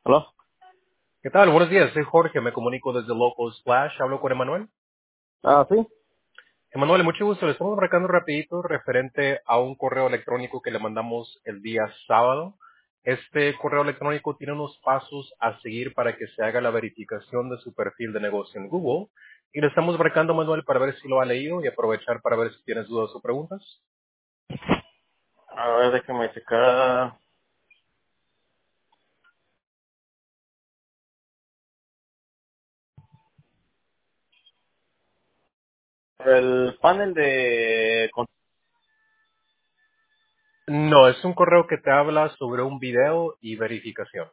¿Aló? ¿Qué tal? Buenos días, soy Jorge, me comunico desde Local Splash, hablo con Emanuel. Ah, sí. Emanuel, mucho gusto, le estamos marcando rapidito referente a un correo electrónico que le mandamos el día sábado. Este correo electrónico tiene unos pasos a seguir para que se haga la verificación de su perfil de negocio en Google. Y le estamos marcando, Manuel, para ver si lo ha leído y aprovechar para ver si tienes dudas o preguntas. A ver, déjame checar. El panel de... No, es un correo que te habla sobre un video y verificación.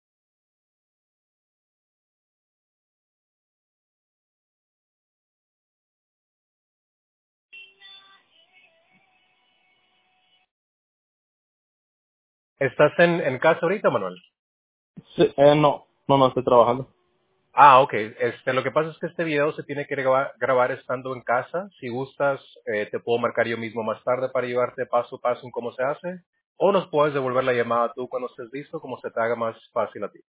¿Estás en casa ahorita, Manuel? Sí, no estoy trabajando. Ah, ok. Lo que pasa es que este video se tiene que grabar estando en casa. Si gustas, te puedo marcar yo mismo más tarde para llevarte paso a paso en cómo se hace. O nos puedes devolver la llamada tú cuando estés listo, como se te haga más fácil a ti.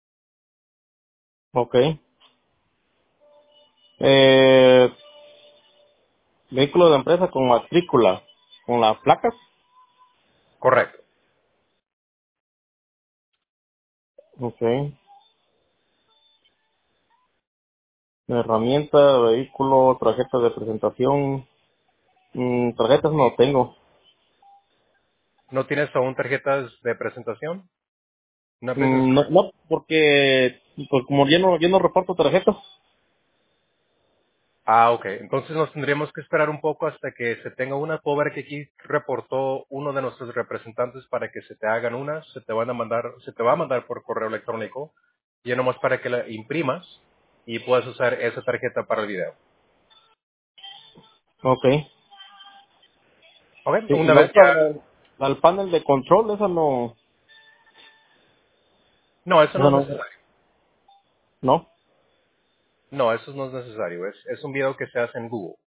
Ok. Eh, vehículo de empresa con matrícula, con las placas. Correcto. Ok. Herramienta, vehículo, tarjeta de presentación. Tarjetas no tengo. ¿No tienes aún tarjetas de presentación? ¿Una business No, card? no, porque pues como yo no reporto tarjetas. Ah, ok. Entonces nos tendríamos que esperar un poco hasta que se tenga una. Puedo ver que aquí reportó uno de nuestros representantes para que se te hagan una. Se te va a mandar por correo electrónico. Y nomás para que la imprimas y puedas usar esa tarjeta para el video. Ok. Ok, Sí, y una la vez otra, ya. el panel de control, No, eso no esa es no, necesario. no. No, eso no es necesario. Es un video que se hace en Google.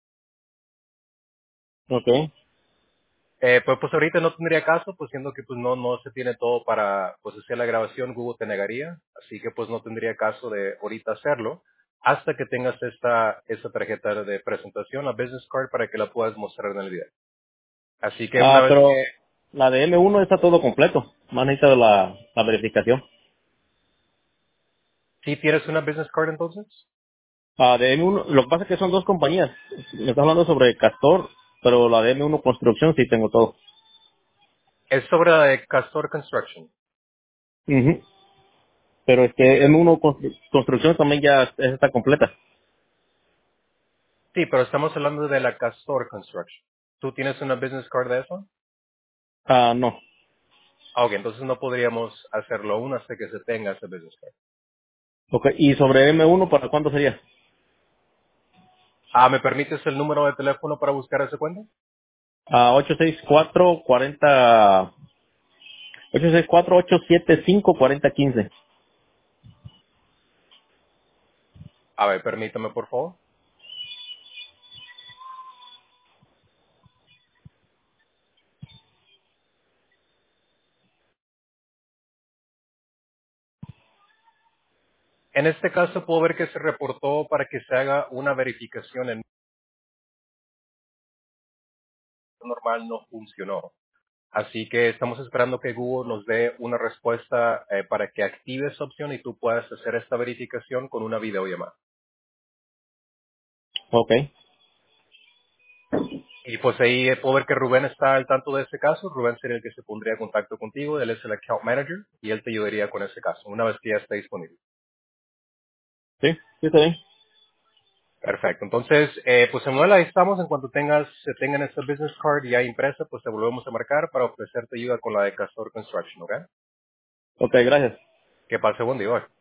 Ok. Pues ahorita no tendría caso, pues siendo que pues no se tiene todo para pues hacer la grabación, Google te negaría, así que pues no tendría caso de ahorita hacerlo hasta que tengas esta tarjeta de presentación, la business card, para que la puedas mostrar en el video. Así que una Ah, vez pero que la de M1 está todo completo. Más necesita la verificación. si tienes una business card entonces, Ah, de M1, lo que pasa es que son dos compañías. Me está hablando sobre Castor, pero la de M1 Construcción sí tengo todo. es sobre la de Castor Construction. Ujú. Pero es que M1 Construcción también ya esa está completa. Sí, pero estamos hablando de la Castor Construction. ¿Tú tienes una business card de eso? Ah, no. Ah, ok, entonces no podríamos hacerlo aún hasta que se tenga ese business card. Ok, y sobre M1, ¿para cuándo sería? Ah, ¿me permites el número de teléfono para buscar ese cuenta? Ah, 864-875-4015. A ver, permítame, por favor. En este caso puedo ver que se reportó para que se haga una verificación en normal no funcionó. Así que estamos esperando que Google nos dé una respuesta para que active esa opción y tú puedas hacer esta verificación con una videollamada. Ok. Y pues ahí puedo ver que Rubén está al tanto de ese caso. Rubén sería el que se pondría en contacto contigo. Él es el account manager y él te ayudaría con ese caso una vez que ya esté disponible. Sí, sí está bien. Perfecto. Entonces, pues Samuel, ahí estamos. En cuanto se tengan esta business card ya impresa, pues te volvemos a marcar para ofrecerte ayuda con la de Castor Construction, ¿ok? Ok, gracias. Que pase buen día hoy.